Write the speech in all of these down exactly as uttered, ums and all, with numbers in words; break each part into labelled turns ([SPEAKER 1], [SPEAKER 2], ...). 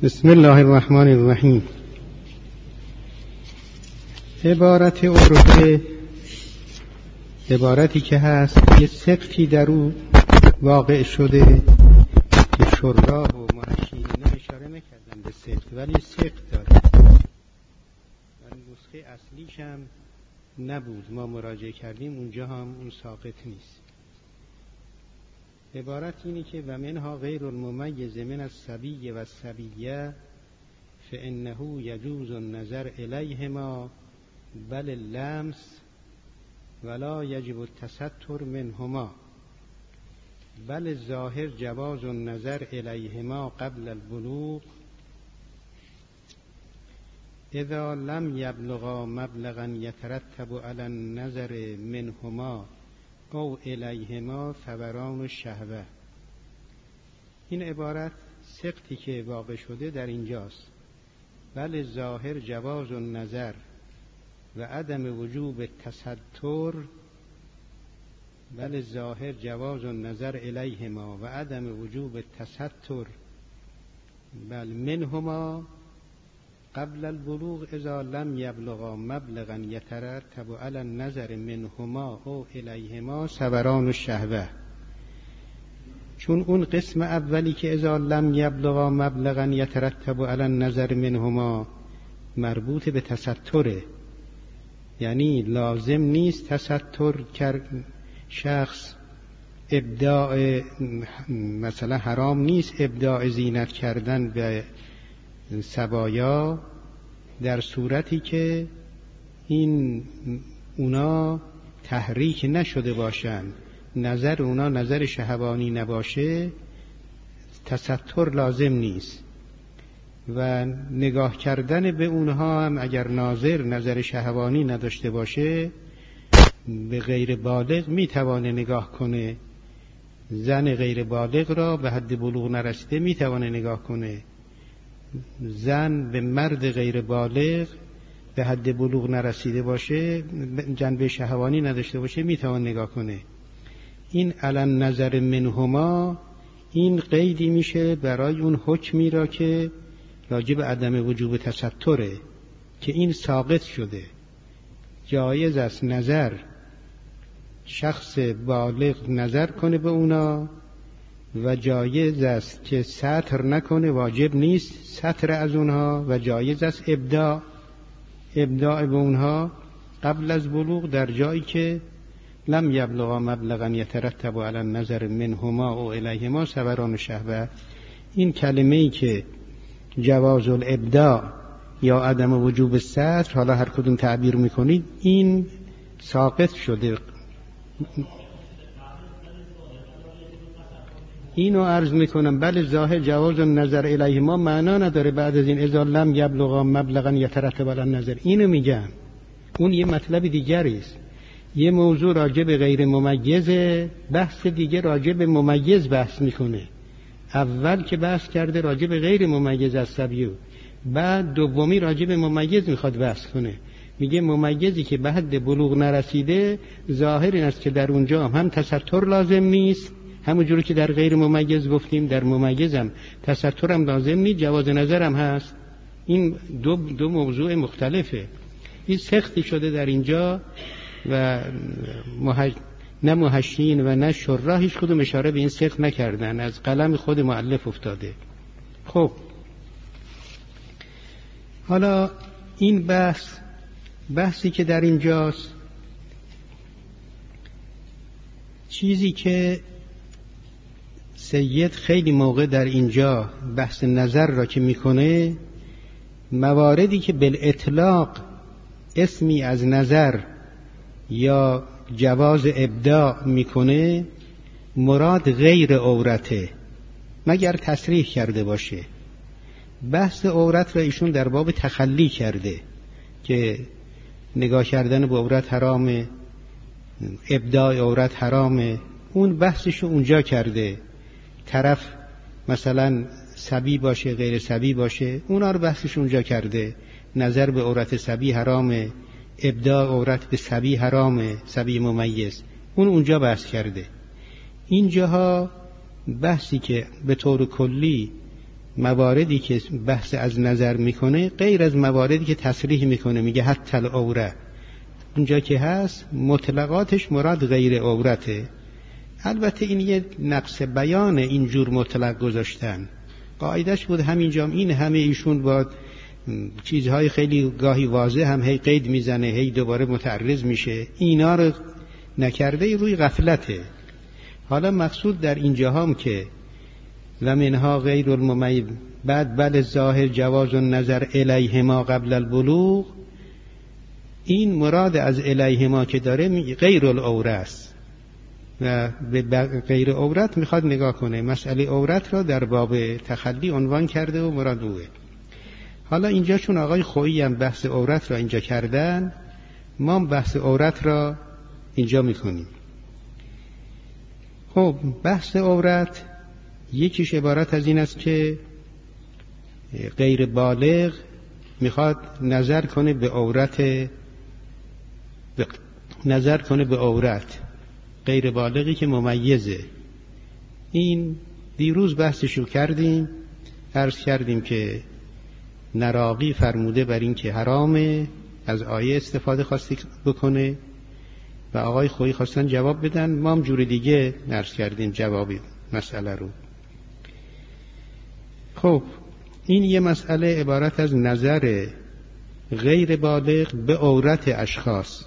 [SPEAKER 1] بسم الله الرحمن الرحیم. عبارت عرفه عبارتی که هست یه سقطی در او واقع شده که شراح و محشین اینا اشاره نکردن به سقط، ولی سقط داره و نسخه اصلیش هم نبود، ما مراجعه کردیم اونجا هم اون ساقط نیست. عبارت اینی که و منها غیر الممیز من الصبی و الصبیه فانه یجوز النظر الیهما بل اللمس ولا یجب التستر منهما بل الظاهر جواز النظر الیهما قبل البلوغ اذا لم یبلغا مبلغا یترتب علی النظر منهما او الیهما فوران الشهوه. این عبارت سقطی که واقع شده در اینجاست. بل ظاهر جواز النظر و عدم وجوب تستر بل ظاهر جواز النظر الیهما و عدم وجوب تستر بل منهما قبل البلوغ اذا لم یبلغا مبلغا یترتب علی النظر منهما او الیهما سوران الشهوه. چون اون قسم اولی که اذا لم یبلغا مبلغا یترتب علی النظر منهما مربوط به تستره، یعنی لازم نیست تستر کرد شخص ابداع، مثلا حرام نیست ابداع زینت کردن به سبایا در صورتی که این اونا تحریک نشده باشن، نظر اونا نظر شهوانی نباشه، تستر لازم نیست. و نگاه کردن به اونها هم اگر ناظر نظر شهوانی نداشته باشه به غیر بالغ میتوانه نگاه کنه. زن غیر بالغ را به حد بلوغ نرسیده میتوانه نگاه کنه. زن به مرد غیر بالغ به حد بلوغ نرسیده باشه، جنبه شهوانی نداشته باشه، میتوان نگاه کنه. این علن نظر منهما این قیدی میشه برای اون حکمی را که راجب عدم وجوب تستره که این ساقط شده. جایز است نظر شخص بالغ نظر کنه به اونا و جایز است که ستر نکنه، واجب نیست ستر از اونها، و جایز است ابداع ابداع به اونها قبل از بلوغ در جایی که لم یبلغا مبلغا یترتب علی النظر منهما او الیهما سوران الشهوه. این کلمه‌ای که جواز الابداع یا عدم وجوب ستر، حالا هر کدوم تعبیر میکنید، این ساقط شده. اینو عرض میکنم. بله ظاهر جواز النظر الیهما معنا نداره بعد از این اذا لم یبلغا مبلغا یترتب علی النظر. اینو میگم. اون یه مطلب دیگری است. یه موضوع راجع به غیر ممیز، بحث دیگه راجع به ممیز بحث میکنه. اول که بحث کرده راجع به غیر ممیز از سبیو، بعد دومی راجع به ممیز میخواد بحث کنه. میگه ممیزی که به حد بلوغ نرسیده ظاهر این است که در اونجا هم تستر لازم نیست، همونجوری که در غیر ممیز گفتیم در ممیز هم تستر هم لازم نیست، جواز نظر هم هست. این دو, دو موضوع مختلفه. این سختی شده در اینجا و محج... نه محشین و نه شراح هیچ کدوم اشاره به این سخت نکردن، از قلم خود مؤلف افتاده. خب حالا این بحث بحثی که در اینجاست، چیزی که سید خیلی موقع در اینجا بحث نظر را که میکنه، مواردی که بالاطلاق اسمی از نظر یا جواز ابداع میکنه مراد غیر عورته مگر تصریح کرده باشه. بحث عورت را ایشون در باب تخلی کرده که نگاه کردن به عورت حرامه، ابداع عورت حرامه. اون بحثشو اونجا کرده. طرف مثلا صبی باشه غیر صبی باشه، اونا رو بحثش اونجا کرده. نظر به عورت صبی حرامه، ابداع عورت به صبی حرامه، صبی ممیز، اون اونجا بحث کرده. اینجاها بحثی که به طور کلی مواردی که بحث از نظر میکنه غیر از مواردی که تصریح میکنه، میگه حتی العوره، اونجا که هست مطلقاتش مراد غیر عورته. البته این یه نقص بیان اینجور مطلق گذاشتن، قاعدش بود همینجا این همه ایشون با چیزهای خیلی گاهی واضح هم هی قید میزنه، هی دوباره متعرض میشه، اینا رو نکرده، روی غفلته. حالا مقصود در اینجا هم که لمنها غیر الممیز، بعد بل ظاهر جواز النظر الیهما قبل البلوغ، این مراد از الیهما که داره غیر العوره است و به غیر عورت میخواد نگاه کنه. مسئله عورت را در باب تخلی عنوان کرده و مراد اوه. حالا اینجا چون آقای خویی هم بحث عورت را اینجا کردن، ما بحث عورت را اینجا میکنیم. خب بحث عورت یکیش عبارت از این است که غیر بالغ میخواد نظر کنه به عورت، نظر کنه به عورت غیر بالغی که ممیزه. این دیروز بحثشو کردیم، عرض کردیم که نراقی فرموده بر این که حرامه، از آیه استفاده خواستی بکنه و آقای خویی خواستن جواب بدن، ما هم جور دیگه عرض کردیم جوابی مسئله رو. خب این یه مسئله عبارت از نظر غیر بالغ به عورت اشخاص.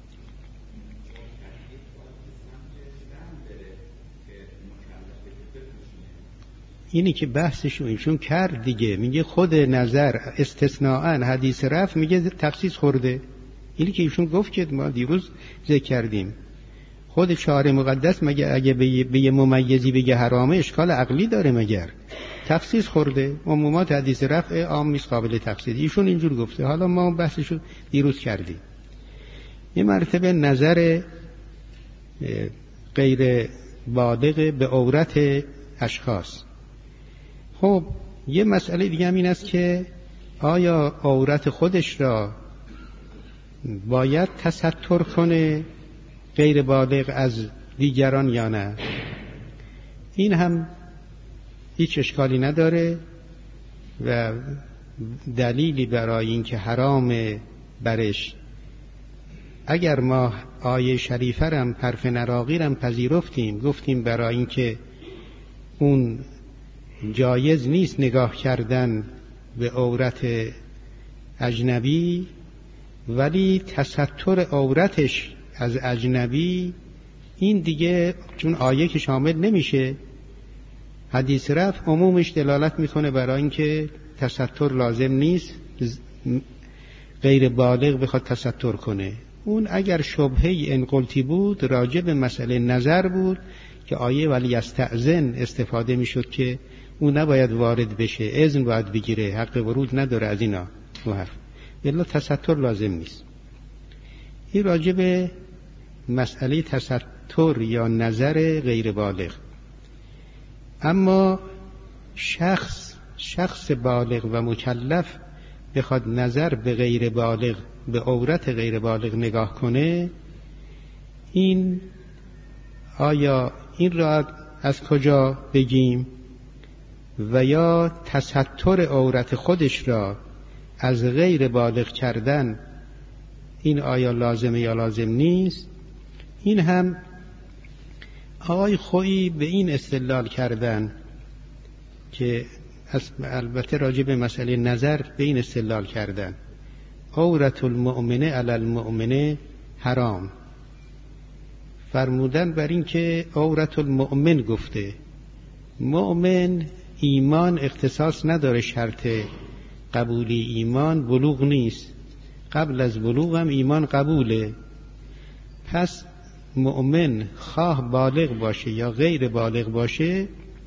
[SPEAKER 1] اینی که بحثشو ایشون کرد دیگه، میگه خود نظر استثناءً حدیث رفع میگه تخصیص خورده. اینی که ایشون گفت که ما دیروز ذکر کردیم، خود شارع مقدس مگه اگه به یه ممیزی بگه حرامه اشکال عقلی داره؟ مگر تخصیص خورده؟ عمومات حدیث رفع عام نیست، قابل تخصیص. ایشون اینجور گفته. حالا ما بحثشو دیروز کردیم. یه مرتبه نظر غیر بالغ به عورت اشخاص. خب یه مسئله دیگه هم این است که آیا عورت خودش را باید تستر کنه غیر بالغ از دیگران یا نه؟ این هم هیچ اشکالی نداره و دلیلی برای این که حرام برش، اگر ما آیه شریفه رم حرف نراقی رم پذیرفتیم، گفتیم برای این که اون جایز نیست نگاه کردن به عورت اجنبی، ولی تستر عورتش از اجنبی این دیگه چون آیه که شامل نمیشه، حدیث رفع عمومش دلالت میکنه برای اینکه تستر لازم نیست غیر بالغ بخواد تستر کنه. اون اگر شبهه انقلتی بود راجع به مسئله نظر بود که آیه ولی استأذن استفاده میشد که اون نباید وارد بشه، اذن باید بگیره، حق ورود نداره از اینا و حرف، الا تستر لازم نیست. این راجع به مسئله تستر یا نظر غیر بالغ. اما شخص شخص بالغ و مکلف بخواد نظر به غیر بالغ، به عورت غیر بالغ نگاه کنه، این آیا این را از کجا بگیم؟ و یا تستر عورت خودش را از غیر بالغ کردن، این آیا لازمه یا لازم نیست؟ این هم آقای خویی به این استدلال کردن که البته راجع به مسئله نظر به این استدلال کردن عورت المؤمنه علی المؤمنه حرام، فرمودن بر این که عورت المؤمن گفته، مؤمن ایمان اختصاص نداره، شرط قبولی ایمان بلوغ نیست، قبل از بلوغ هم ایمان قبوله. پس مؤمن خواه بالغ باشه یا غیر بالغ باشه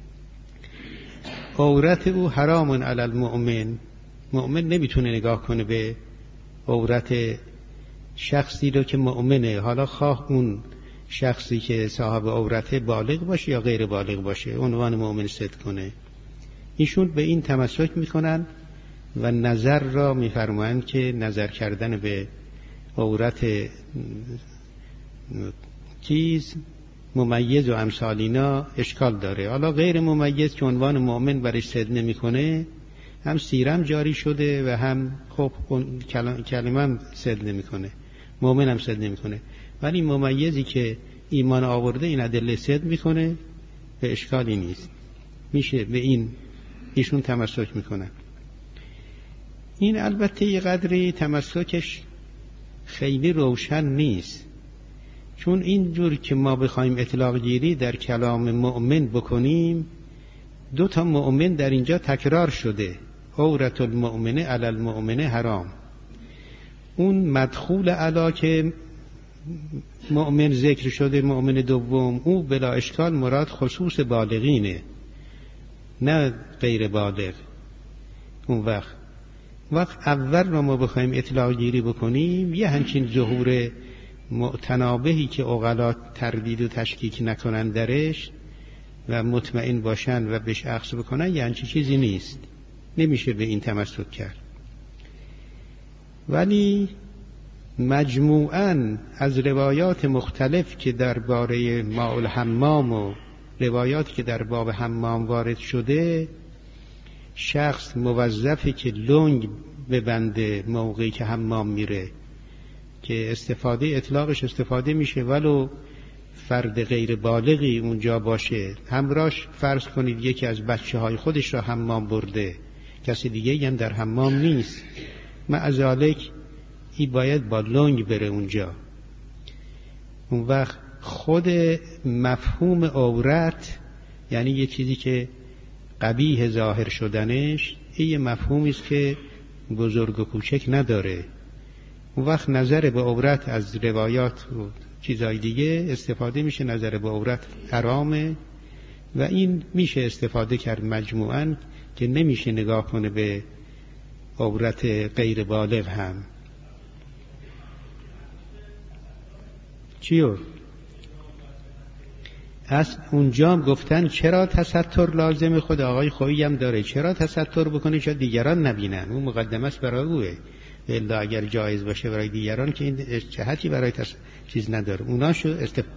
[SPEAKER 1] عورت او حرام علی المؤمن. مؤمن نمیتونه نگاه کنه به عورت شخصی رو که مؤمنه، حالا خواه اون شخصی که صاحب عورت بالغ باشه یا غیر بالغ باشه، عنوان مؤمن صدق کنه. ایشون به این تمسک میکنن و نظر را میفرمایند که نظر کردن به عورت چیز ممیز و امثالینا اشکال داره. حالا غیر ممیز که عنوان مؤمن برش صدق نمیکنه، هم سیرم جاری شده و هم خب کلمه هم صدق نمیکنه، مؤمن هم صدق نمیکنه. ولی ممیزی که ایمان آورده این ادله صدق میکنه، به اشکالی نیست، میشه به این ایشون تمسک میکنن. این البته یه قدری تمسکش خیلی روشن نیست، چون اینجور که ما بخوایم اطلاق گیری در کلام مؤمن بکنیم، دو تا مؤمن در اینجا تکرار شده، عورت المؤمنه علی المؤمنه حرام. اون مدخول علا که مؤمن ذکر شده، مؤمن دوم، او بلا اشکال مراد خصوص بالغینه، نه غیر بالغ. اون وقت وقت اول رو ما بخوایم اطلاق گیری بکنیم، یه همچین ظهور متنابهی که عقلا تردید و تشکیک نکنن درش و مطمئن باشن و بهش اخذ بکنن، یه همچین چیزی نیست، نمیشه به این تمسک کرد. ولی مجموعاً از روایات مختلف که درباره ماء الحمام و روایات که در باب حمام وارد شده، شخص موظفه که لنگ ببنده موقعی که حمام میره، که استفاده اطلاقش استفاده میشه ولو فرد غیر بالغی اونجا باشه، همراهش فرض کنید یکی از بچه های خودش را حمام برده، کسی دیگه هم در حمام نیست، معذالک ای باید با لنگ بره اونجا. اون وقت خود مفهوم عورت، یعنی یه چیزی که قبیح ظاهر شدنش، این یه مفهومی است که بزرگ و کوچک نداره. اون وقت نظر به عورت از روایات و چیزای دیگه استفاده میشه، نظر به عورت حرامه و این میشه استفاده کرد مجموعاً، که نمیشه نگاه کنه به عورت غیر بالغ هم. چیو؟ از اونجا هم گفتن چرا تستر لازم، خود آقای خویی هم داره، چرا تستر بکنه چرا دیگران نبینن، اون مقدمه است برای اوه، الا اگر جایز باشه برای دیگران که این جهتی برای تس... چیز نداره. اوناشو استف...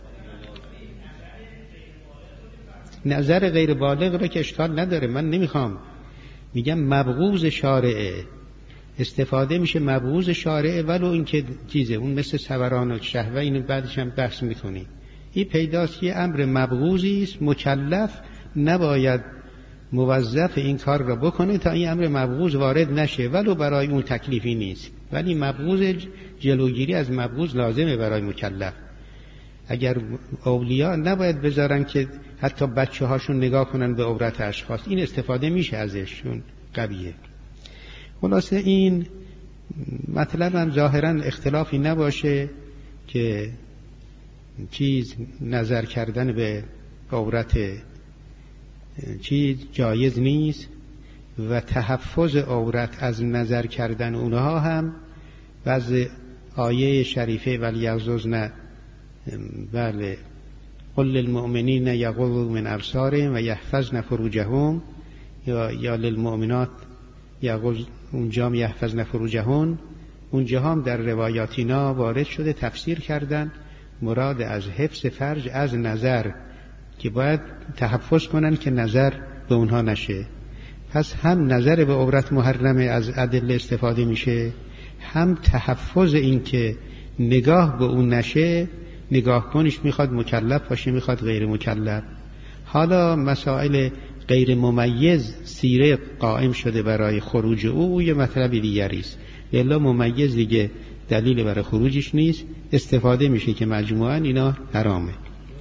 [SPEAKER 1] نظر غیر بالغ رو که اشکال نداره، من نمیخوام، میگم مبغوض شارعه، استفاده میشه مبغوض شارعه، ولو این که چیزه اون مثل سوران و شهوه، اینو بعدش هم بحث میکنی. این پیداست که امر مبغوضی است، مکلف نباید موظف این کار را بکنه تا این امر مبغوض وارد نشه، ولو برای اون تکلیفی نیست، ولی مبغوض، جلوگیری از مبغوض لازمه برای مکلف. اگر اولیاء نباید بذارن که حتی بچه هاشون نگاه کنن به عورت اشخاص، این استفاده میشه ازشون، قبیه. خلاصه این مطلب هم ظاهرا اختلافی نباشه که چیز نظر کردن به عورت چیز جایز نیست و تحفظ عورت از نظر کردن اونها هم بعض آیه شریفه ولیغضضن، بله، قل للمؤمنین یغضوا من ابصارهم و یحفظن فروجهم، یا یا للمؤمنات یغض، اونجا یحفظن فروجهن، اونجا هم در روایاتینا وارد شده تفسیر کردن مراد از حفظ فرج از نظر، که باید تحفظ کنن که نظر به اونها نشه. پس هم نظر به عورت محرمه از ادله استفاده میشه، هم تحفظ این که نگاه به اون نشه، نگاه کنش میخواد مکلف باشه میخواد غیر مکلف. حالا مسائل غیر ممیز سیره قائم شده برای خروج او، او یه مطلب دیگری است، الا ممیز دیگه دلیل برای خروجش نیست، استفاده میشه که مجموعاً اینا حرامه.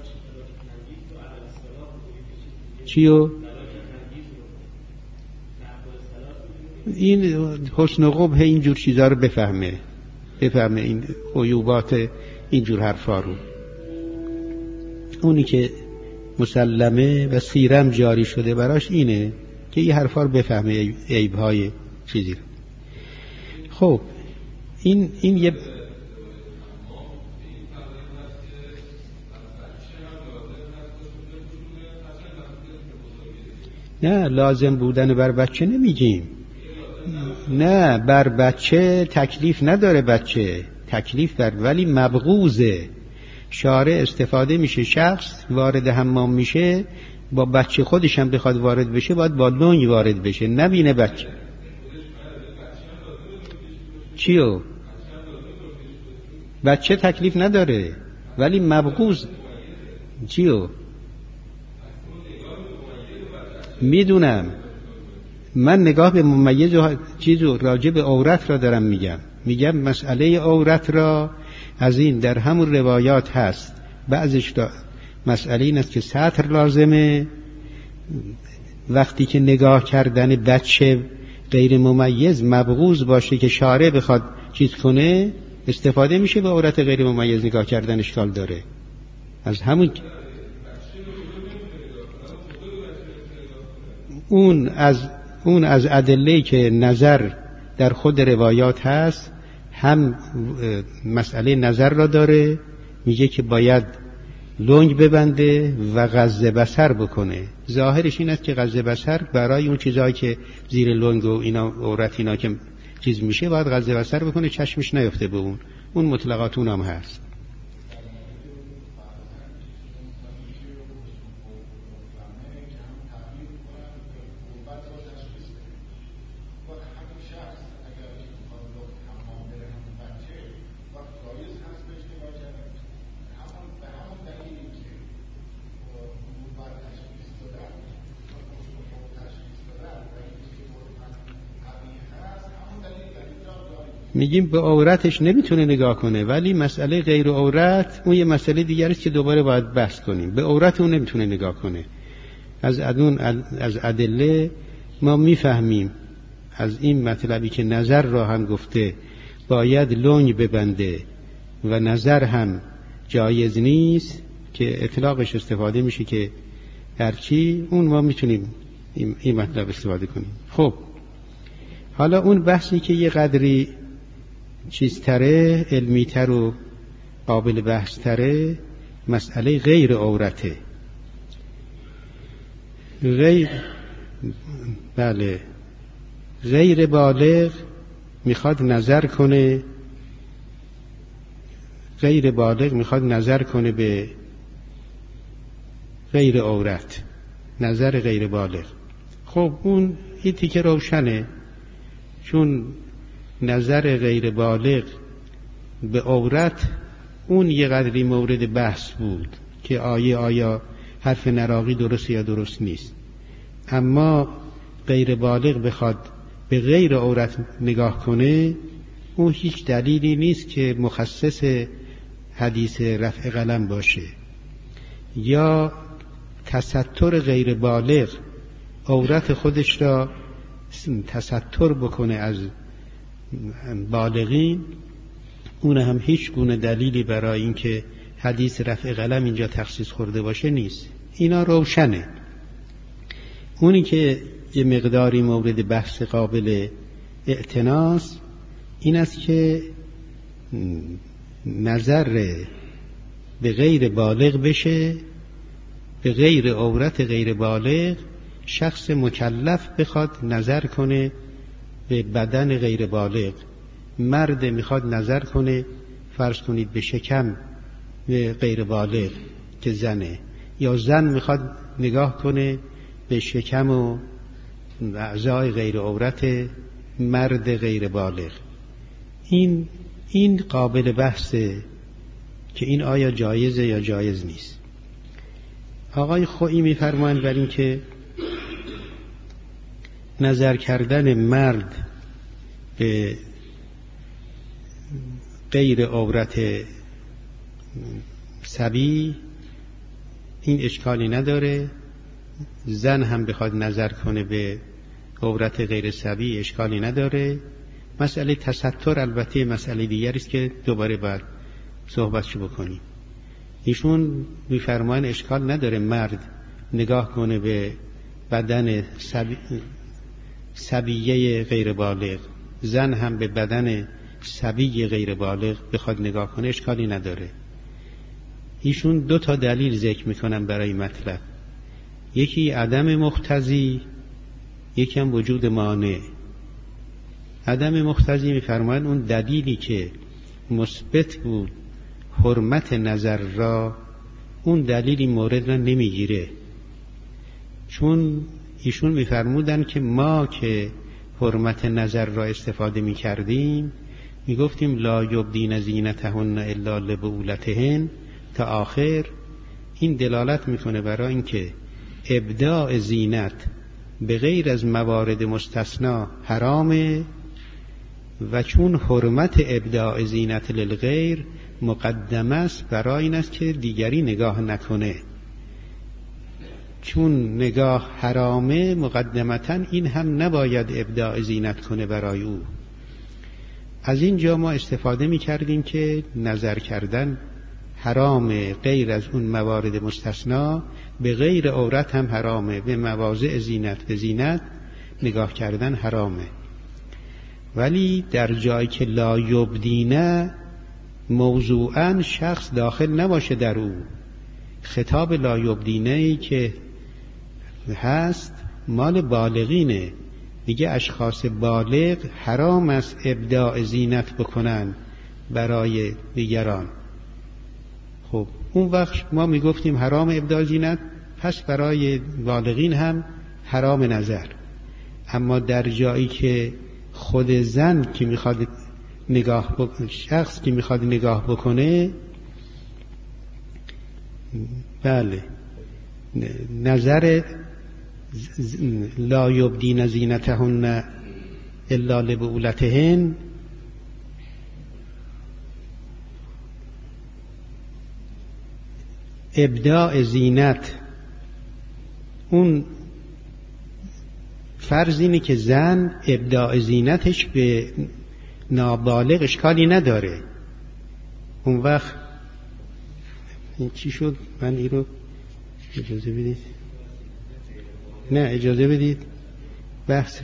[SPEAKER 1] چیو؟ این حسن و قبح اینجور چیزا رو بفهمه، بفهمه این عیوبات اینجور حرفا رو. اونی که مسلمه و سیرم جاری شده براش اینه که این حرفا رو بفهمه، عیبهای چیزی رو. خب این این یه نه لازم بودن بر بچه نمیگیم، نه بر بچه تکلیف نداره، بچه تکلیف داره ولی مبغوضه. شارع استفاده میشه، شخص وارد حمام میشه با بچه خودش هم بخواد وارد بشه باید با لنگ وارد بشه، نبینه بچه چیو؟ بچه تکلیف نداره ولی مبغوض چیو؟ میدونم من نگاه به ممیز و چیزو راجع به عورت را دارم میگم. میگم مسئله عورت را از این در همون روایات هست، بعضش را مسئله این است که ستر لازمه. وقتی که نگاه کردن بچه غیر ممیز مبغوض باشه که شارع بخواد چیز کنه استفاده میشه، به عورت غیر ممیز نگاه کردن اشکال داره. از همون اون از اون از ادله‌ای که نظر در خود روایات هست، هم مسئله نظر را داره، میگه که باید لنگ ببنده و غض بصر بکنه. ظاهرش این است که غض بصر برای اون چیزایی که زیر لنگ و اینا عورت اینا که چیز میشه باید غض بصر بکنه، چشمش نیفته به اون. اون مطلقات اونم هست. میگیم به عورتش نمیتونه نگاه کنه، ولی مسئله غیر عورت اون یه مسئله دیگری است که دوباره باید بحث کنیم. به عورت اون نمیتونه نگاه کنه. از ادون از ادله ما میفهمیم از این مطلبی که نظر را هم گفته باید لنگ ببنده و نظر هم جایز نیست که اطلاقش استفاده میشه که هرچی، اون ما میتونیم این مطلب استفاده کنیم. خب حالا اون بحثی که یه قدری چیزتره، علمیتر و قابل بحثتره، مسئله غیر عورته. غیر بله غیر بالغ میخواد نظر کنه، غیر بالغ میخواد نظر کنه به غیر عورت، نظر غیر بالغ. خب اون این تیکه روشنه، چون نظر غیر بالغ به عورت اون یه قدری مورد بحث بود که آیه آیا حرف نراقی درست یا درست نیست. اما غیر بالغ بخواد به غیر عورت نگاه کنه، اون هیچ دلیلی نیست که مخصص حدیث رفع قلم باشه. یا تستر غیر بالغ عورت خودش را تستر بکنه از بالغین، اون هم هیچ گونه دلیلی برای اینکه حدیث رفع قلم اینجا تخصیص خورده باشه نیست. اینا روشنه. اونی که یه مقداری مورد بحث قابل اعتناست این است که نظر به غیر بالغ بشه، به غیر عورت غیر بالغ، شخص مکلف بخواد نظر کنه به بدن غیر بالغ. مرد میخواد نظر کنه فرض کنید به شکم غیر بالغ که زنه، یا زن میخواد نگاه کنه به شکم و اعضای غیر عورت مرد غیر بالغ. این این قابل بحثه که این آیا جایزه یا جایز نیست. آقای خویی میفرمایند بر این که نظر کردن مرد به غیر عورت صبی این اشکالی نداره، زن هم بخواد نظر کنه به عورت غیر صبی اشکالی نداره. مسئله تستر البته مسئله دیگری است که دوباره باید صحبتشو بکنیم. ایشون میفرمایند اشکال نداره مرد نگاه کنه به بدن صبی صبیه غیر بالغ، زن هم به بدن صبی غیر بالغ بخواد نگاه کنه اشکالی نداره. ایشون دو تا دلیل ذکر میکنن برای مطلب، یکی عدم مقتضی، یکی هم وجود مانع. عدم مقتضی میفرمایند اون دلیلی که مثبت بود حرمت نظر را اون دلیل این مورد را نمیگیره، چون ایشون میفرمودن که ما که حرمت نظر را استفاده میکردیم میگفتیم لا یبدین زینتهن الا لبعولتهن تا آخر. این دلالت میکنه برای اینکه ابداع زینت به غیر از موارد مستثنا حرامه و چون حرمت ابداع زینت للغیر مقدم است برای این است که دیگری نگاه نکنه. چون نگاه حرامه مقدمتاً این هم نباید ابداع زینت کنه برای او. از اینجا ما استفاده می کردیم که نظر کردن حرامه، غیر از اون موارد مستثنا به غیر عورت هم حرامه، به مواضع زینت به زینت نگاه کردن حرامه. ولی در جایی که لا یبدینه موضوعاً شخص داخل نباشه در او، خطاب لا یبدینه‌ای که هست مال بالغینه، دیگه اشخاص بالغ حرام است ابداع زینت بکنن برای دیگران. خب اون وقت ما میگفتیم حرام ابداع زینت، پس برای بالغین هم حرام نظر. اما در جایی که خود زن که میخواد نگاه بکنه، شخص که میخواد نگاه بکنه، بله نظر لا یبدین زینتهن الا لبعولتهن ابداع زینت، اون فرض اینه که زن ابداع زینتش به نابالغ اشکالی نداره. اون وقت این چی شد؟ من این رو اجازه بدید، نه اجازه بدید بحث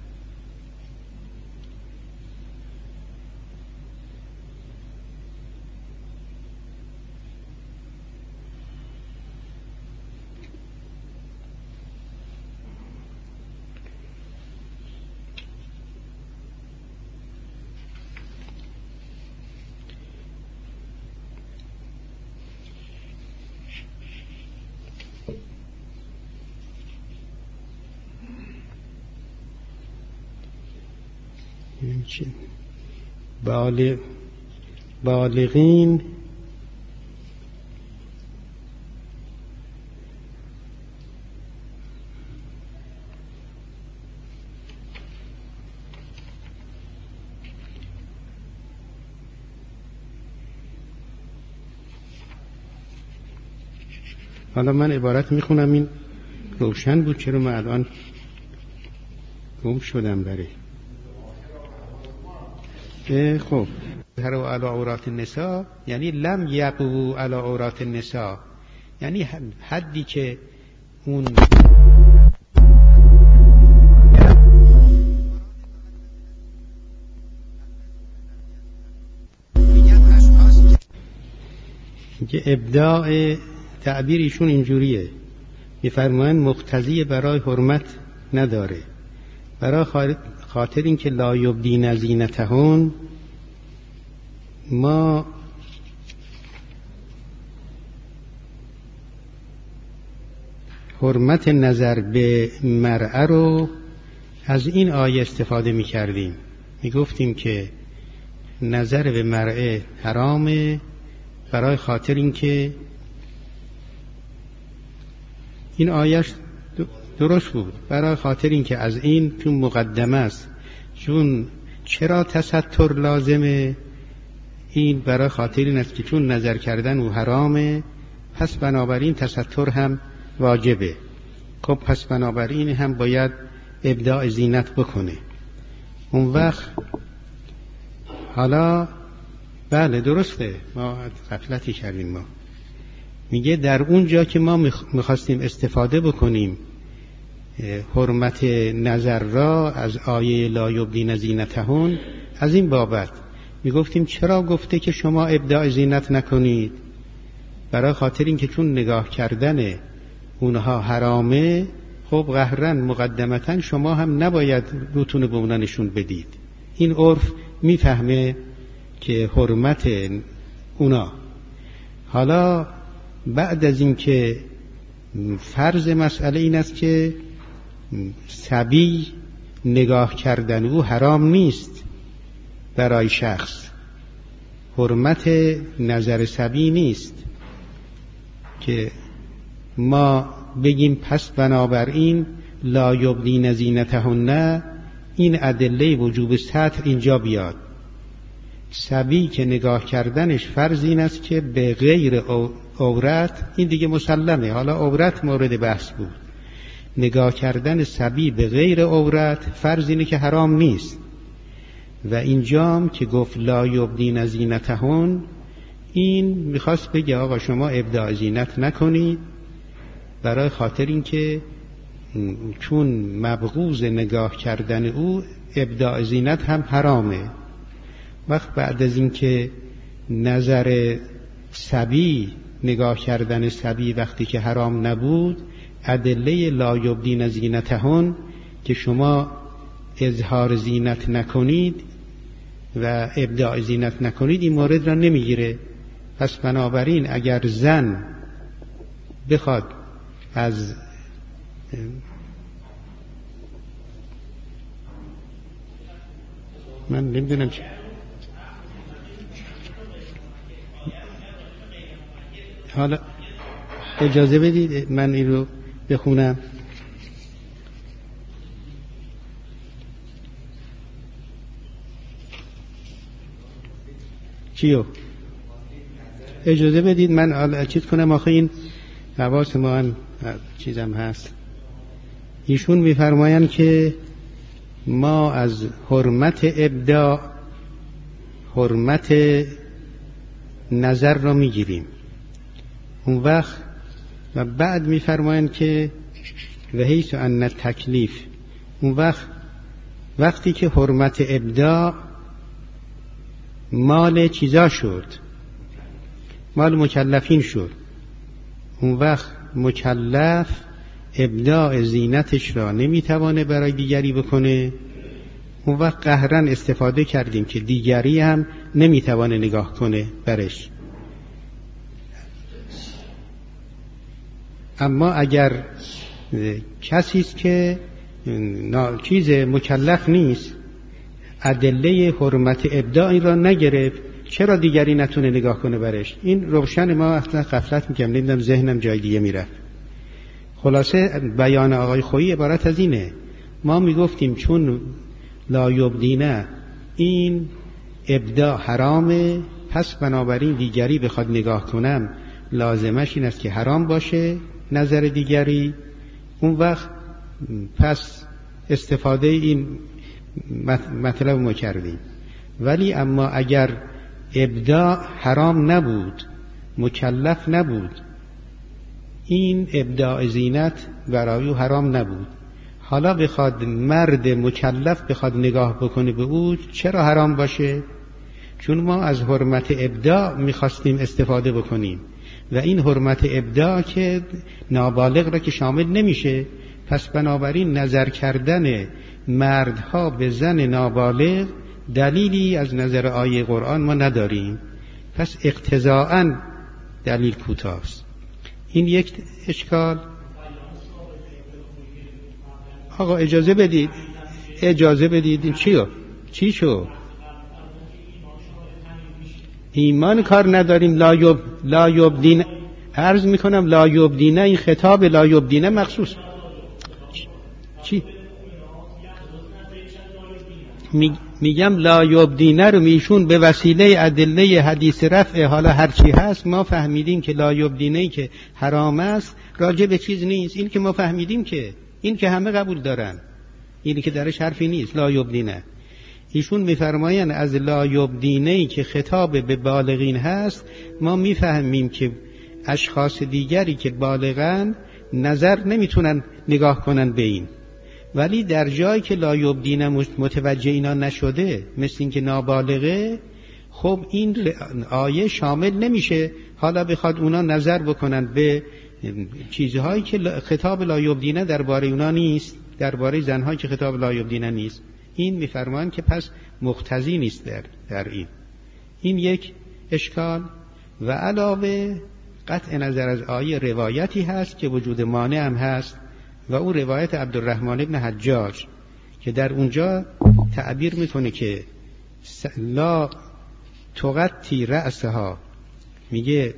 [SPEAKER 1] بالغ بالغین حالا من عبارت میخونم، این روشن بود، چرا من الان گم شدم بره. خب هر علی عورات النساء یعنی لم یقو علی عورات النساء، یعنی حدی که اون که ابداع تعبیر ایشون اینجوریه، میفرمایند مقتضی برای حرمت نداره، برای خاطر این که لا یبدین زینتهن ما حرمت نظر به مرأة رو از این آیه استفاده می کردیم، می گفتیم که نظر به مرأة حرامه برای خاطر این که این آیهش درست بود، برای خاطر این که از این چون مقدمه است، چون چرا تستر لازمه، این برای خاطر این است که چون نظر کردن او حرامه پس بنابراین تستر هم واجبه. خب پس بنابراین هم باید ابداع زینت بکنه. اون وقت حالا بله درسته، ما غفلتی کردیم. ما میگه در اون جا که ما میخواستیم استفاده بکنیم حرمت نظر را از آیه لا یبدین زینتهن، از این بابت میگفتیم چرا گفته که شما ابداع زینت نکنید، برای خاطر این که چون نگاه کردن اونها حرامه، خب قهرن مقدمتا شما هم نباید روتون به اونا نشون بدید. این عرف میفهمه که حرمت اونا حالا بعد از این که فرض مسئله این است که صبی نگاه کردن او حرام نیست برای شخص، حرمت نظر صبی نیست که ما بگیم پس بنابراین لا یبدین زینتهن، این ادله وجوب ستر اینجا بیاد. صبی که نگاه کردنش فرض این است که به غیر عورت، این دیگه مسلمه، حالا عورت مورد بحث بود، نگاه کردن صبی به غیر عورت فرض اینه که حرام نیست. و اینجام که گفت لا یبدین زینتهن، این میخواست بگه آقا شما ابداع زینت نکنید، برای خاطر این که چون مبغوض نگاه کردن او ابداع زینت هم حرامه. وقت بعد از این که نظر صبی، نگاه کردن صبی وقتی که حرام نبود، ادله لا یبدین زینتهن که شما اظهار زینت نکنید و ابداع زینت نکنید، این مورد را نمیگیره. پس بنابراین اگر زن بخواد از من نمیدونم چه حالا اجازه بدید من این رو بخونم. چیو؟ اجازه بدید من چیز کنم، آخه این حواس ما هم چیزم هست. ایشون میفرمایند که ما از حرمت ابداع حرمت نظر را میگیریم اون وقت، و بعد میفرمایند که و حیث ان تکلیف، اون وقت وقتی که حرمت ابداع مال چیزا شد، مال مکلفین شد، اون وقت مکلف ابداع زینتش را نمیتوانه برای دیگری بکنه. اون وقت قهرن استفاده کردیم که دیگری هم نمیتوانه نگاه کنه برش. اما اگر کسی است که چیز مکلف نیست، ادله حرمت ابداع را نگرفت، چرا دیگری نتونه نگاه کنه برش؟ این روشن، ما اصلا غفلت میکنم، نمیدونم ذهنم جای دیگه میرفت. خلاصه بیان آقای خویی عبارت از اینه، ما میگفتیم چون لا یبدینه این ابداع حرامه، پس بنابراین دیگری بخواد نگاه کنم لازمش این است که حرام باشه نظر دیگری. اون وقت پس استفاده این مطلب ما کردیم. ولی اما اگر ابداع حرام نبود، مکلف نبود، این ابداع زینت برای او حرام نبود، حالا بخواد مرد مکلف بخواد نگاه بکنه به او، چرا حرام باشه؟ چون ما از حرمت ابداع میخواستیم استفاده بکنیم و این حرمت ابداع که نابالغ را که شامل نمیشه، پس بنابراین نظر کردن مردها به زن نابالغ دلیلی از نظر آیه قرآن ما نداریم، پس اقتضاءً دلیل کوتاست. این یک اشکال. آقا اجازه بدید اجازه بدید این چیو؟ چی شو؟ ایمان کار نداریم. لا یب لا یبدین، عرض میکنم لا یبدینه، این خطاب لا یبدینه مخصوص چی؟ می میگم لا یبدینه رو میشون به وسیله ادله حدیث رفع، حالا هر چی هست ما فهمیدیم که لا یبدینه‌ای که حرام است راجع به چیز نیست. این که ما فهمیدیم که این که همه قبول دارن، اینی که درش حرفی نیست. لا یبدینه ایشون میفرمایند از لا یبدینه‌ای که خطاب به بالغین هست ما میفهمیم که اشخاص دیگری که بالغن نظر نمیتونن نگاه کنن به این، ولی در جایی که لا یبدینه متوجه اینا نشده، مثل این که نابالغه، خب این آیه شامل نمیشه حالا بخواد اونا نظر بکنن به چیزهایی که خطاب لا یبدینه درباره اونا نیست، درباره زنهایی که خطاب لا یبدینه نیست. این میفرمان که پس مقتضی نیست در, در این این یک اشکال. و علاوه قطع نظر از آیه روایتی هست که وجود مانع هم هست و اون روایت عبدالرحمن ابن حجاج که در اونجا تعبیر میکنه که لا تغطی رأسها، میگه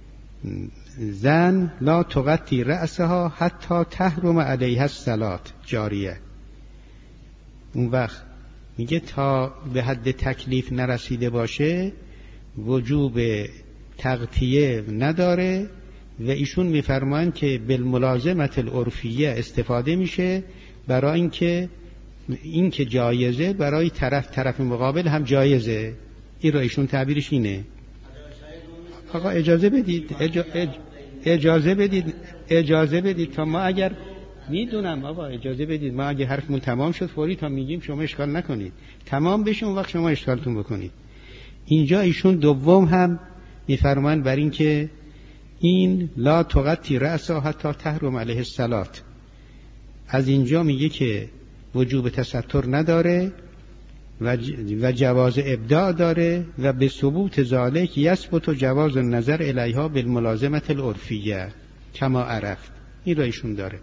[SPEAKER 1] زن لا تغطی رأسها حتی تحرم علیها الصلاة جاریه. اون وقت میگه تا به حد تکلیف نرسیده باشه وجوب تغطیه نداره و ایشون میفرمان که بالملازمت العرفیه استفاده میشه برای اینکه این که جایزه برای طرف طرف مقابل هم جایزه. این را ایشون تعبیرش اینه. آقا اجازه بدید اجا... اج... اجازه بدید اجازه بدید تا ما اگر میدونم آقا اجازه بدید ما اگه حرفمون تمام شد فوری تا میگیم شما اشکال نکنید، تمام بشه اون وقت شما اشکالتون بکنید. اینجا ایشون دوم هم میفرمان بر این که این لا تغطی رأسها حتی تحرم علیه الصلاة، از اینجا میگه که وجوب تستر نداره و جواز ابداع داره و به ثبوت ذالک یثبت جواز النظر الیها بالملازمه العرفیه کما عرفت. این را ایشون داره.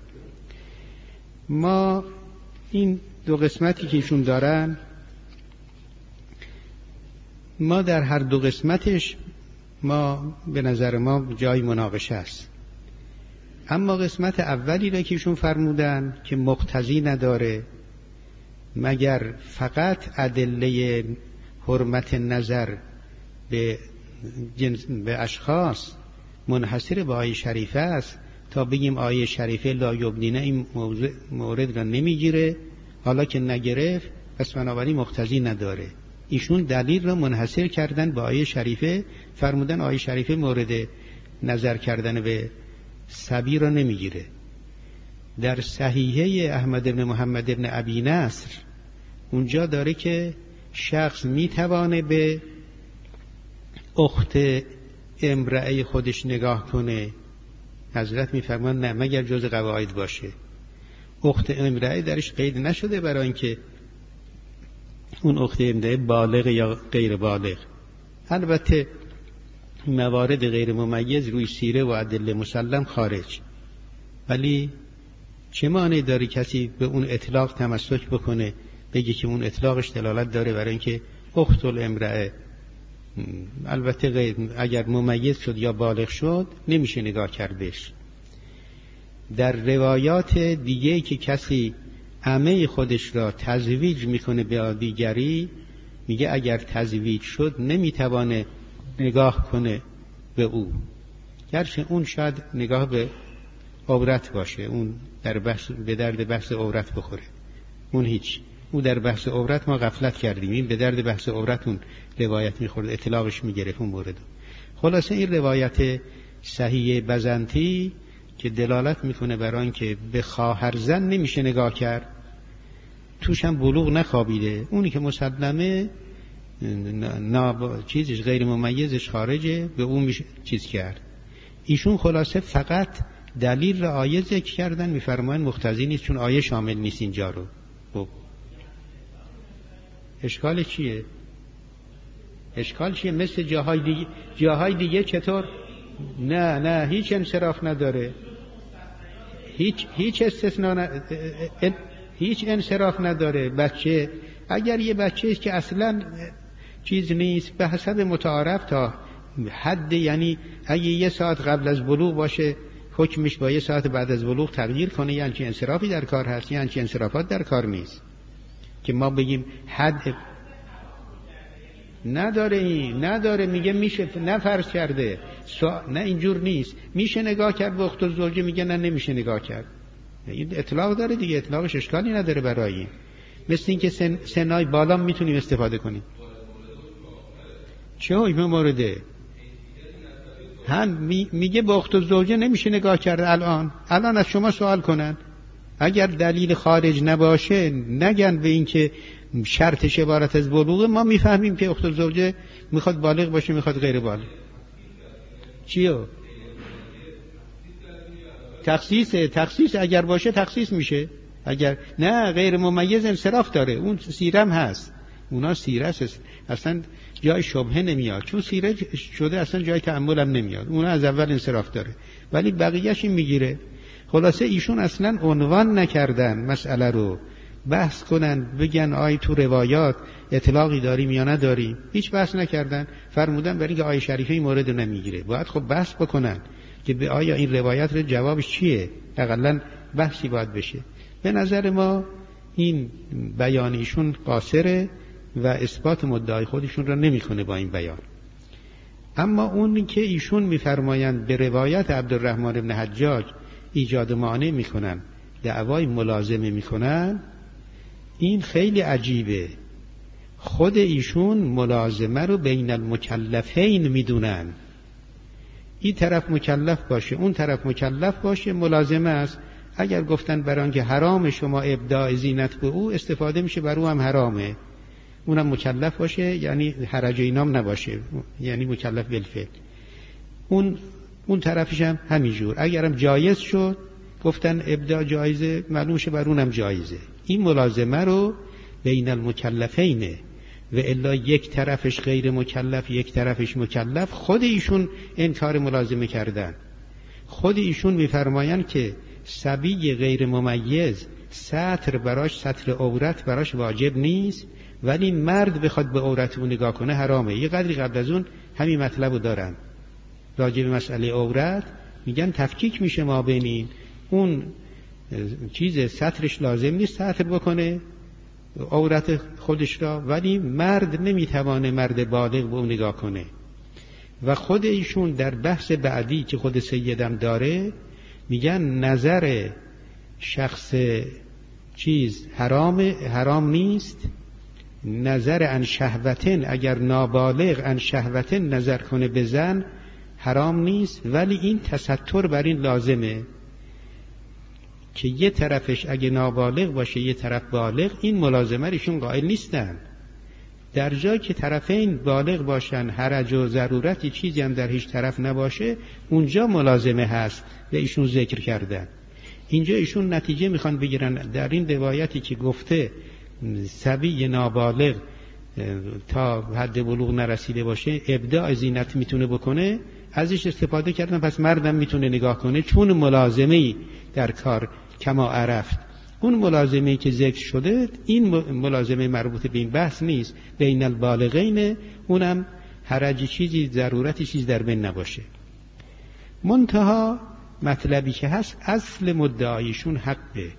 [SPEAKER 1] ما این دو قسمتی که ایشون دارن ما در هر دو قسمتش ما به نظر ما جای مناقشه است. اما قسمت اولی را که ایشون فرمودن که مقتضی نداره مگر فقط ادله حرمت نظر به جنس به اشخاص منحصر به آیه شریفه است تا بگیم آیه شریفه لا یبدینه این موضوع مورد را نمیگیره، حالا که نگرفت پس بنابراین مقتضی نداره. ایشون دلیل را منحصر کردن به آیه شریفه، فرمودن آیه شریفه مورد نظر کردن به سبی را نمیگیره. در صحیحه احمد بن محمد بن ابی نصر اونجا داره که شخص میتوانه به اخت امرأه خودش نگاه کنه. حضرت میفرمان نه مگر جز قواعد باشه. اخت امرأه درش قید نشده برای اینکه اون اخت امرأه بالغ یا غیر بالغ. البته موارد غیر ممیز روی سیره و ادله مسلم خارج، ولی چه معنی داره کسی به اون اطلاق تمسک بکنه بگه که اون اطلاقش دلالت داره برای اینکه اخت الامرأه، البته غیر اگر ممیز شد یا بالغ شد نمیشه نگاه کردش. در روایات دیگه که کسی عمه خودش را تزویج میکنه به دیگری میگه اگر تزویج شد نمیتوانه نگاه کنه به او، گرچه اون شاید نگاه به عورت باشه، اون در بحث به درد بحث عورت بخوره، اون هیچ، اون در بحث عورت ما غفلت کردیم، این به درد بحث عورت اون روایت میخورد اطلاقش میگرفت اون مورد. خلاصه این روایت صحیح بزنطی که دلالت میکنه برای اینکه به خواهر زن نمیشه نگاه کرد، توش هم بلوغ نخوابیده، اونی که مسلمه نا چیزش غیر ممیزش خارجه به اون میشه چیز کرد. ایشون خلاصه فقط دلیل را آیه ذکر کردن، میفرمایند مقتضی نیست چون آیه شامل نیست اینجا رو. خب اشکال چیه؟ اشکال چیه؟ مثل جاهای دیگه جاهای دیگه چطور؟ نه نه هیچ انصراف نداره، هیچ هیچ استثناء ن... هیچ انصراف نداره. بچه اگر یه بچه است که اصلا چیز نیست به حسب متعارف تا حد، یعنی اگه یه ساعت قبل از بلوغ باشه حکمش با یه ساعت بعد از بلوغ تغییر کنه، یعنی چه انصرافی در کار هست، یعنی چه انصرافات در کار نیست که ما بگیم حد نداره. این نداره، میگه میشه، نه فرض کرده، نه اینجور نیست، میشه نگاه کرد به اخت الزوجه، میگه نه نمیشه نگاه کرد. این اطلاق داره دیگه، اطلاقش اشکالی نداره برای این. مثل این که سن، سنای بالا میتونیم استفاده کنیم. چه حکم مورده؟ هم میگه به اخت الزوجه نمیشه نگاه کرد. الان الان از شما سوال کنن اگر دلیل خارج نباشه نگن به این که شرطش عبارت از بلوغه، ما میفهمیم که اخت الزوجه میخواد بالغ باشه میخواد غیر بالغ. چیو؟ تخصیص تخصیص اگر باشه تخصیص میشه، اگر نه غیر ممیز انصراف داره، اون سیرم هست. اونا سیره اصلا جای شبهه نمیاد، چون سیره شده اصلا جای تأمل هم نمیاد، اونا از اول انصراف داره، ولی بقیه‌اش این میگیره. خلاصه ایشون اصلا عنوان نکردن مسئله رو بحث کنن بگن آی تو روایات اطلاقی داریم یا نداریم، هیچ بحث نکردن، فرمودن برای اینکه آیه شریفه این مورد نمیگیره. باید خب بحث بکنن که به آیا این روایت رو جوابش چیه، حداقل بحثی باید بشه. به نظر ما این بیان ایشون قاصره و اثبات مدعای خودشون را نمیکنه با این بیان. اما اون که ایشون میفرمایند به روایت عبدالرحمن بن حجاج ایجاد مانع میکنن، دعوای ملازمه میکنن، این خیلی عجیبه. خود ایشون ملازمه رو بین المکلفین میدونن، این طرف مکلف باشه اون طرف مکلف باشه ملازمه است. اگر گفتن برای آنکه حرام شما ابداع زینت به او، استفاده میشه بر او هم حرامه، اونم مکلف باشه، یعنی حرج اینام نباشه، یعنی مکلف بالفعل. اون اون طرفش هم همینجور. اگرم جایز شد گفتن ابداع جایزه، معلوم شه بر اونم جایزه. این ملازمه رو بین المکلفینه و الا یک طرفش غیر مکلف یک طرفش مکلف. خود ایشون انکار ملازمه کردن. خود ایشون میفرمایند که صبی غیر ممیز ستر براش، ستر عورت براش واجب نیست، ولی مرد بخواد به عورت اون نگاه کنه حرامه. یه قدری قبل از اون همین مطلب رو دارن راجع به مسئله عورت، میگن تفکیک میشه ما بینین، اون چیز سترش لازم نیست ستر بکنه عورت خودش را، ولی مرد نمیتوانه مرد بالغ به اون نگاه کنه. و خود ایشون در بحث بعدی که خود سیدم داره میگن نظر شخص چیز حرام حرام نیست، نظر ان شهوتن، اگر نابالغ ان شهوتن نظر کنه به زن حرام نیست، ولی این تستر بر این لازمه که یه طرفش اگه نابالغ باشه یه طرف بالغ، این ملازمه ایشون قائل نیستن. در جایی که طرفین بالغ باشن، حرج و ضرورتی چیزی هم در هیچ طرف نباشه، اونجا ملازمه هست و ایشون ذکر کردن. اینجا ایشون نتیجه میخوان بگیرن در این روایتی که گفته صبی نابالغ تا حد بلوغ نرسیده باشه ابداع زینت میتونه بکنه، ازش استفاده کردن، پس مردم میتونه نگاه کنه، چون ملازمه‌ای در کار کما عرفت. اون ملازمه‌ای که ذکر شده این ملازمه مربوط به این بحث نیست، بین البالغین، اونم حرج چیزی ضرورتی چیز در بین نباشه. منتها مطلبی که هست اصل مدعایشون حقه،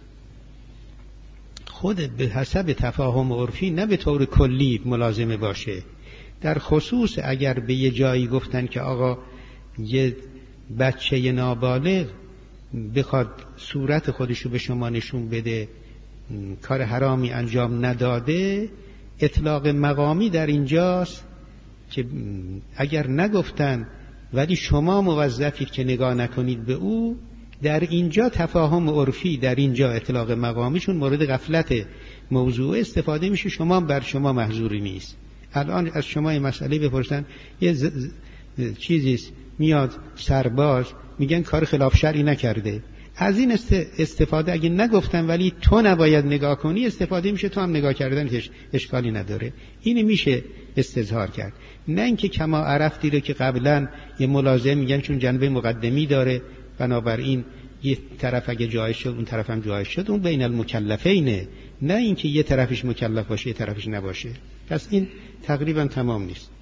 [SPEAKER 1] خود به حسب تفاهم عرفی نه به طور کلی ملازمه باشه. در خصوص اگر به یه جایی گفتن که آقا یه بچه نابالغ بخواد صورت خودشو به شما نشون بده، کار حرامی انجام نداده، اطلاق مقامی در اینجاست که اگر نگفتن ولی شما موظفید که نگاه نکنید به او، در اینجا تفاهم عرفی، در اینجا اطلاق مقامیشون مورد غفلت موضوع استفاده میشه، شما بر شما محظوری نیست. الان از شما این مسئله بپرسن، یه ز... ز... چیزیست میاد سرباز میگن کار خلاف شرعی نکرده، از این است... استفاده اگه نگفتن ولی تو نباید نگاه کنی استفاده میشه، تو هم نگاه کردنش اشکالی نداره، این میشه استظهار کرد. نه اینکه کما عرفتی رو که قبلا یه ملازم میگن چون جنبه مقدمی داره بنابراین یه طرف اگه جایز شد اون طرف هم جایز شد، اون بین المکلفینه، نه اینکه یه طرفش مکلف باشه یه طرفش نباشه. پس این تقریبا تمام نیست.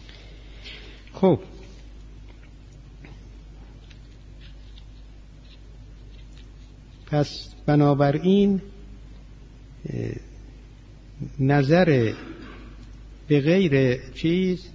[SPEAKER 1] خب پس بنابراین نظر به غیر چیز،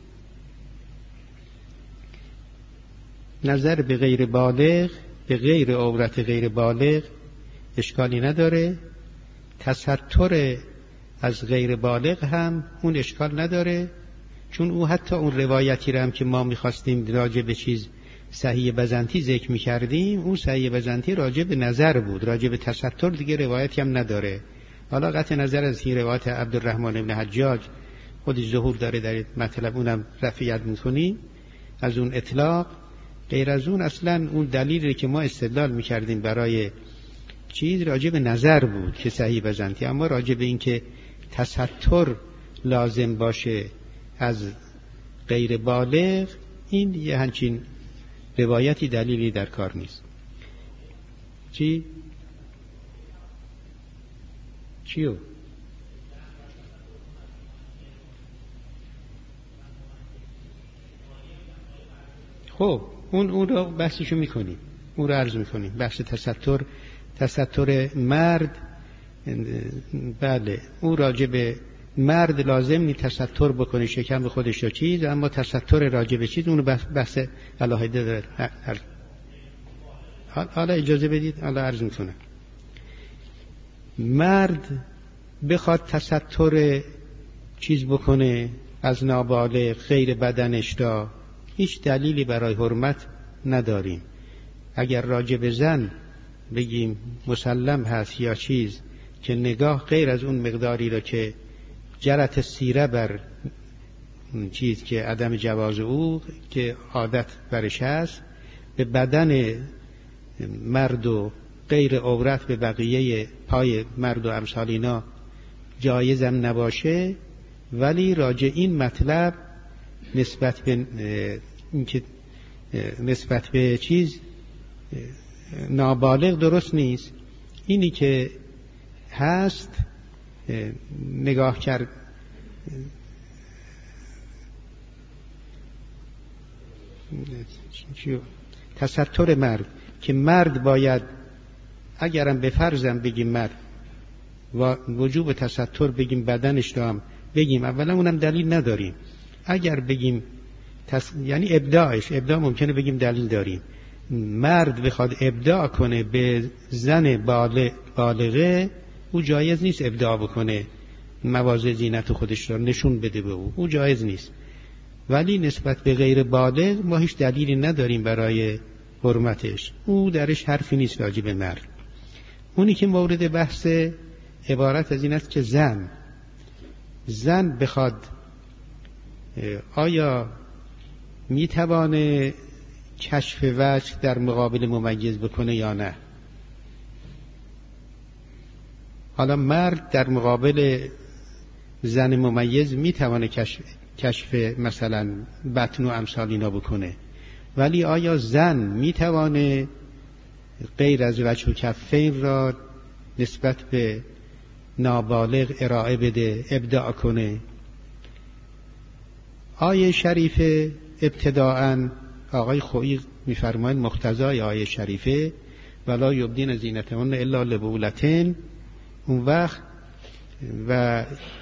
[SPEAKER 1] نظر به غیر بالغ، به غیر عورت غیر بالغ اشکالی نداره، تستر از غیر بالغ هم اون اشکال نداره، چون او حتی اون روایتی رو هم که ما میخواستیم راجع به چیز صحیح بزنتی ذکر میکردیم، اون صحیح بزنتی راجع به نظر بود، راجع به تستر دیگه روایتی هم نداره. حالا قطع نظر از این روایت عبدالرحمن بن حجاج خودش ظهور داره در مطلب، اونم رفعیت میکنیم از اون اطلاق. غیر از اون اصلا اون دلیلی که ما استدلال میکردیم برای چیز راجع به نظر بود که صحیح بزنتی، اما راجع به این که تستر لازم باشه از غیر بالغ، این یه همچین روایتی دلیلی در کار نیست. چی؟ چیو؟ خب اون اون رو بحثشو میکنیم، اون رو عرض میکنیم. بحث تستر، تستر مرد، بله اون راجع به مرد لازم نی تستر بکنه شکم به خودش یا چیز، اما تستر راجع به چیز اونو بحث علاهده داره. حالا اجازه بدید حالا عرض میکنم. مرد بخواد تستر چیز بکنه از نابالغ غیر بدنش دا، هیچ دلیلی برای حرمت نداریم. اگر راجع به زن بگیم مسلم هست یا چیز که نگاه غیر از اون مقداری را که جرت سیره بر چیز که عدم جواز او که عادت برش هست، به بدن مرد و غیر عورت به بقیه پای مرد و امثال اینا جایزم نباشه، ولی راجع این مطلب نسبت به اینکه نسبت به چیز نابالغ درست نیست. اینی که هست نگاه کرد تستر مرد که مرد باید، اگرم به فرضم بگیم مرد و وجوب تستر بگیم بدنش دام بگیم، اولا اونم دلیل نداریم. اگر بگیم تس... یعنی ابداعش، ابداع ممکنه بگیم دلیل داریم. مرد بخواد ابداع کنه به زن بالغ... بالغه، او جایز نیست ابداع بکنه مواضع زینت خودش رو نشون بده به او، او جایز نیست. ولی نسبت به غیر بالغ ما هیچ دلیلی نداریم برای حرمتش، او درش حرفی نیست راجع به مرد. اونی که مورد بحث عبارت از این است که زن زن بخواد آیا میتوانه کشف وجه در مقابل ممیز بکنه یا نه. حالا مرد در مقابل زن ممیز میتوانه کشف, کشف مثلا بطن و امثال اینا بکنه، ولی آیا زن میتوانه غیر از وجه و کفین را نسبت به نابالغ ارائه بده، ابداع کنه؟ آیه شریفه ابتداءً آقای خویی میفرمایند مقتضای آیه شریفه ولا یبدین زینتهن الا لبولتن، اون وقت و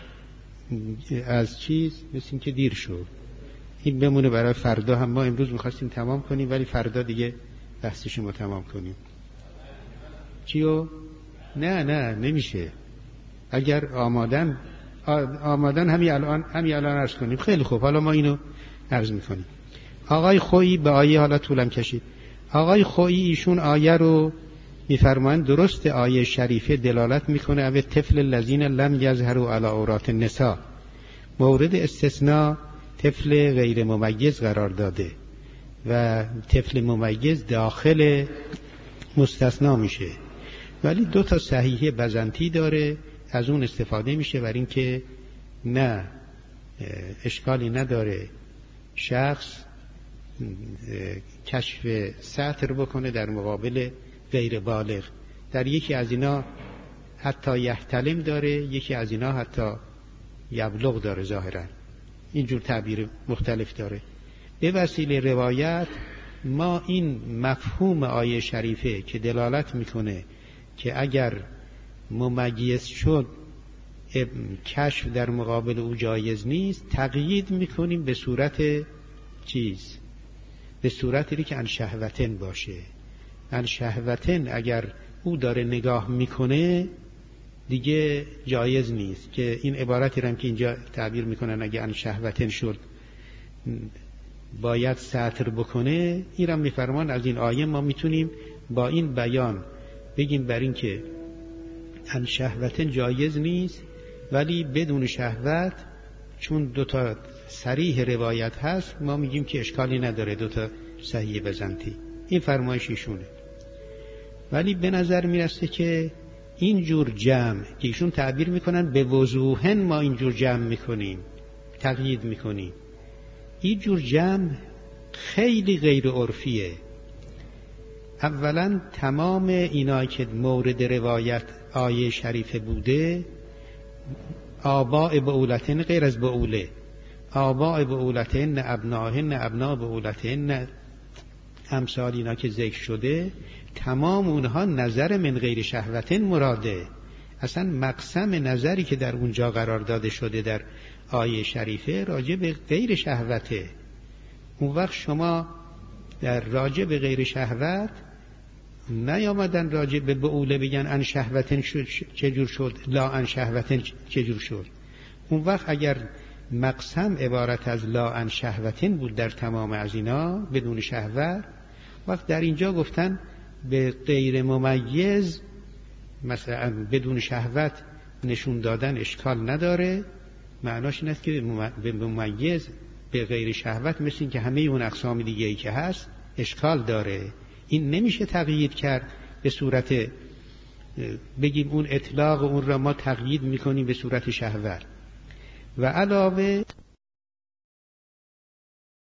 [SPEAKER 1] از چیز مثل که دیر شد، این بمونه برای فردا. هم ما امروز میخواستیم تمام کنیم ولی فردا دیگه بحثش ما تمام کنیم. چیو؟ نه نه نمیشه. اگر آمادن آمادن همین الان همین الان عرض کنیم. خیلی خوب، حالا ما اینو عرض میکنیم. آقای خویی به آیه، حالا طولم کشید، آقای خویی ایشون آیه رو میفرمایند درست آیه شریفه دلالت میکنه او طفل الذین لم یظهروا علی عورات النساء، مورد استثناء طفل غیر ممیز قرار داده و طفل ممیز داخل مستثنا میشه. ولی دو تا صحیحه بزنطی داره، از اون استفاده میشه برای اینکه نه اشکالی نداره شخص کشف سطر بکنه در مقابل غیر بالغ. در یکی از اینا حتی یحتلم داره، یکی از اینا حتی یبلغ داره، ظاهرا اینجور تعبیر مختلف داره. به وسیله روایت ما این مفهوم آیه شریفه که دلالت میکنه که اگر ممیز شد کشف در مقابل او جایز نیست، تقیید میکنیم به صورت چیز، به صورتی که ان شهوتن باشه. ان شهوتن اگر او داره نگاه میکنه دیگه جایز نیست، که این عبارتی رو هم که اینجا تعبیر میکنن اگه ان شهوتن شد باید ساتر بکنه، این رو میفرمان. از این آیه ما میتونیم با این بیان بگیم بر این که ان شهوتن جایز نیست، ولی بدون شهوت چون دوتا صریح روایت هست ما میگیم که اشکالی نداره، دوتا صحیح بزنتی. این فرمایش ایشونه. ولی به نظر میرسه که اینجور جمع که ایشون تعبیر میکنن به وضوحن ما اینجور جمع میکنیم، تقیید میکنیم، اینجور جمع خیلی غیر عرفیه. اولا تمام اینا که مورد روایت آیه شریفه بوده آباء بعولتهن غیر از بعوله، آباء بعولتهن ابناهن ابناء بعولتهن امثال اینا که ذکر شده، تمام اونها نظر من غیر شهوتن مراده. اصلا مقسم نظری که در اونجا قرار داده شده در آیه شریفه راجع به غیر شهوته. اون وقت شما در راجع به غیر شهوت نیامدن راجع به بعوله بگن ان شهوتن چجور شد، لا ان شهوتن چجور شد. اون وقت اگر مقسم عبارت از لا ان شهوتن بود در تمام از اینا بدون شهوت، وقت در اینجا گفتن به غیر ممیز مثلا بدون شهوت نشون دادن اشکال نداره، معناش این است که به ممیز به غیر شهوت مثل این که همه اون اقسام دیگه ای که هست اشکال داره. این نمیشه تقیید کرد به صورت بگیم اون اطلاق اون را ما تقیید میکنیم به صورت شهوت. و علاوه